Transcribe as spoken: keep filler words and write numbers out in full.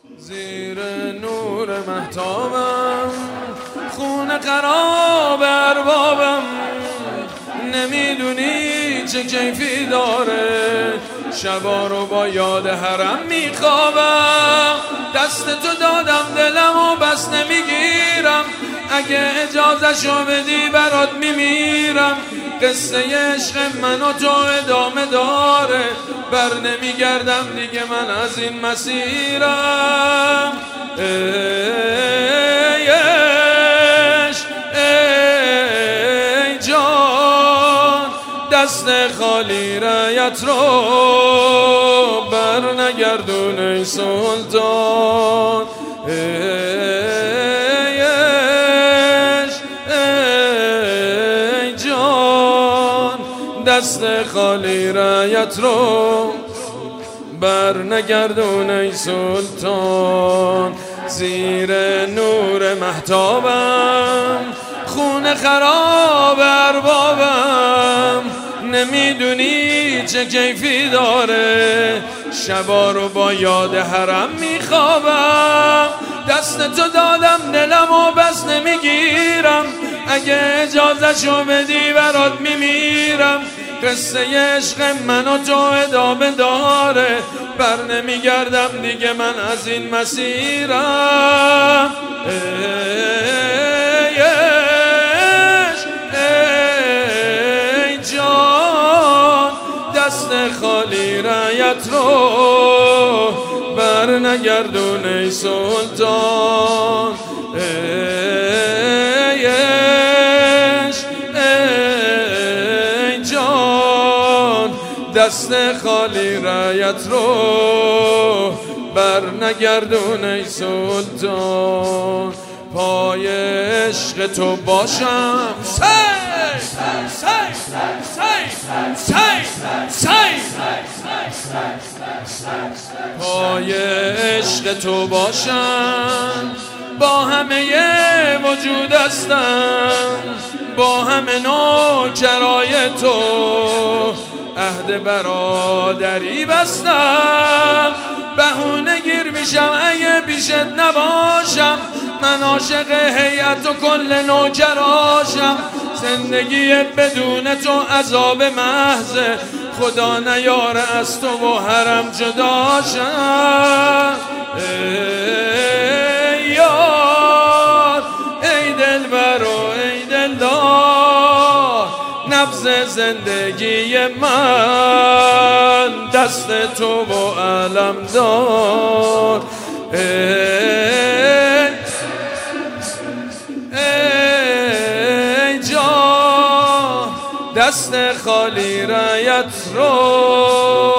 زیر نور مهتابم، خون خراب اربابم، نمیدونی چه کیفی داره، شبا رو با یاد حرم میخوابم. دست تو دادم دلم و بس نمیگیرم، اگه اجازه شو بدی برات میمیرم. قصه عشق من و تو ادامه داره، بر نمیگردم دیگه من از این مسیرم. ای عشق ای جان، دست خالی رایت رو بر نگردون ای سلطان. ای عشق ای جان، دست خالی رایت رو بر نگردون ای سلطان. زیر نور مهتابم، خون خراب اربابم، نمیدونی چه کیفی داره، شبا رو با یاد حرم میخوابم. دست تو دادم دلم و بس نمیگیرم، اگه اجازه شو بدی برات میمیرم. قصه عشق من و تو ادامه داره، بر نمیگردم دیگه من از این مسیرم. ای عشق ای جان، دست خالی رایت رو بر نگردون ای سلطان. ای عشق ای جان، دست خالی رایت رو بر نگردون ای سلطان. پای عشق تو باشم، سی سی سی سی سی، پای عشق تو باشم، با همه وجود هستم، با همه نوکرای تو عهد برادری بستم. بهونه گیر میشم اگه پیشت نباشم، من عاشق هیئت و کل نوکراشم. زندگی بدون تو عذاب محضه، خدا نیاره از تو و حرم جداشم. ای یار ای دلبر و ای دلدار، نبض زندگی من دست تو و علم دار. ای, ای جان، دست خالی رایت رو